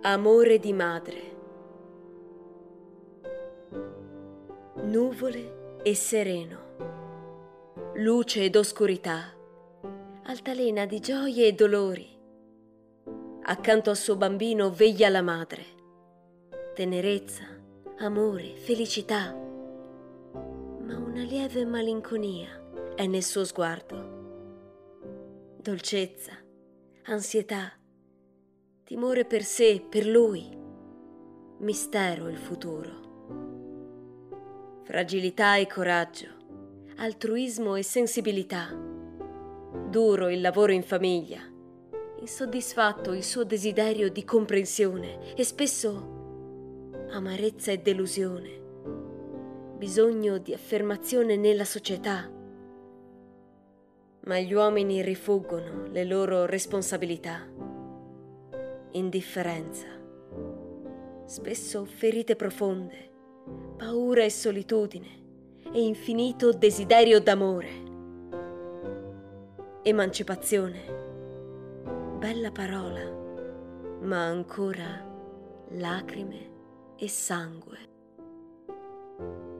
Amore di madre. Nuvole e sereno, luce ed oscurità, altalena di gioie e dolori. Accanto al suo bambino veglia la madre. Tenerezza, amore, felicità. Ma una lieve malinconia è nel suo sguardo. Dolcezza, ansietà, timore per sé, per lui. Mistero il futuro. Fragilità e coraggio, altruismo e sensibilità. Duro il lavoro in famiglia, insoddisfatto il suo desiderio di comprensione e spesso amarezza e delusione, bisogno di affermazione nella società. Ma gli uomini rifuggono le loro responsabilità. Indifferenza, spesso ferite profonde, paura e solitudine e infinito desiderio d'amore. Emancipazione, bella parola, ma ancora lacrime e sangue.